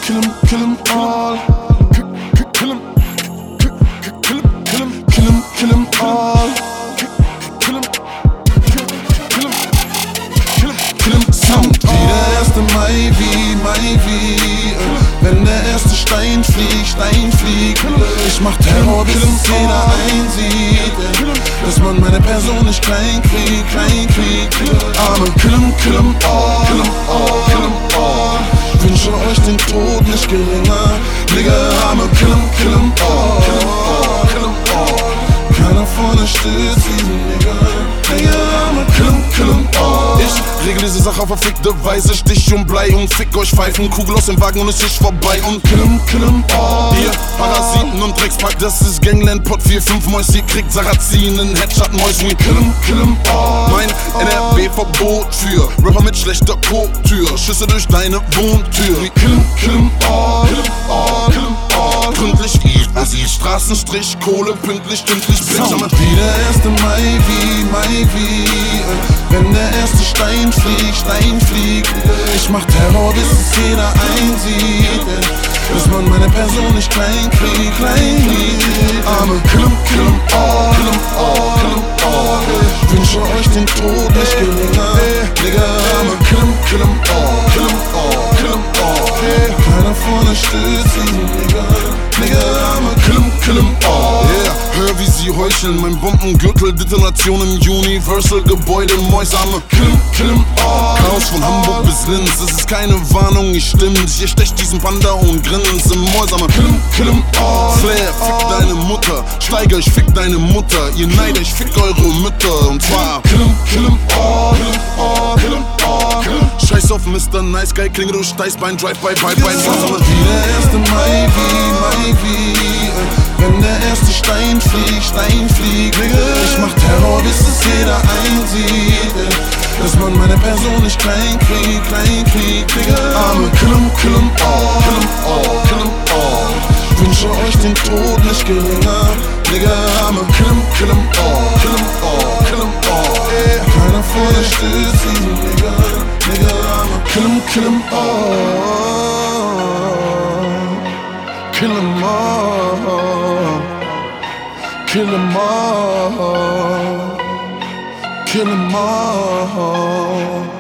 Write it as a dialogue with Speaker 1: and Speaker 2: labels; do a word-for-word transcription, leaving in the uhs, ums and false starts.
Speaker 1: kill 'em, kill 'em all. Kill 'em, kill 'em, kill 'em, kill 'em, kill 'em all. Kill 'em, kill 'em, kill 'em, kill 'em, kill 'em Sound. Wie der erste Mai, wie Mai, wie wenn der erste Stein fliegt, Stein fliegt. Ich mach Terror, bis es jeder einsieht, dass man meine Person nicht klein kriegt, klein kriegt. Arme, kill 'em, kill 'em all, kill 'em all, kill 'em all. Wünsche euch den Tod nicht geringer, Nigga, Arme, kill 'em, kill 'em all, kill 'em all, kill 'em all. Keiner vorne stürzt diesen Nigga, Nigga, Arme, kill 'em, kill 'em all. Ich regel diese Sache auf verfickte Weise, Stich und Blei und fick euch Pfeifen, Kugel aus dem Wagen und es ist vorbei und kill 'em, kill 'em all. Ihr Parasiten und Dreckspack, das ist Gangland, Pot vier fünf Mäus, ihr kriegt Sarrazinen, Headshot Mäus, we kill 'em, kill 'em all. Mein N R W-Verbot für Rapper mit schlechter Kultur, Schüsse durch deine Wohntür, we kill 'em, kill 'em all, kill 'em all, kill 'em all. Gründlich wie Assi, Straßenstrich, Kohle, pünktlich, stündlich, Bitch. Wie der erste Mai, wie Mai, wie wenn der erste Stein fliegt, Stein fliegt. Ich mach Terror, bis es jeder einsieht, dass man meine Person nicht klein kriegt, klein kriegt. Arme, kill 'em, kill 'em all, kill 'em all, kill 'em all. Wünsche euch den Tod nicht geringer, Nigga, Arme, kill 'em, kill 'em all, kill 'em all, kill 'em all. Keiner vorne stürzt diesen Nigga, Nigga, Arme, kill 'em, kill 'em all. Yeah, hör wie sie heucheln, mein Bombengürtel, Detonation im Universal Gebäude, Mäusarme, kill 'em, kill 'em all. Chaos von Hamburg bis Linz, es ist keine Warnung, ich stimm's. Ihr stecht diesen Panda und grinst im Mäusarme, kill 'em, kill 'em all. Flair, fick deine Mutter, Steiger, ich fick deine Mutter. Ihr Neider, ich fick eure Mütter und zwar kill 'em, kill 'em all, kill 'em all, kill 'em all. Scheiß auf Mister Nice Guy, Klinge durch Steißbein, Drive-by, Bye-Bye, Mäusarme. Wie der erste Mai, wie Mai, wie wenn der erste Stein fliegt, Stein fliegt. Ich mach Terror, bis es jeder einsieht, dass man meine Person nicht klein kriegt, klein kriegt. Arme, kill 'em, kill 'em all, kill 'em all, kill 'em all. Wünsche euch den Tod nicht geringer, Nigga, Arme, kill 'em, kill 'em all, kill 'em all, kill 'em all. Keiner vorne stürzt diesen Nigga, Nigga, Arme, kill 'em, kill 'em all, kill 'em all, kill 'em all, kill 'em all.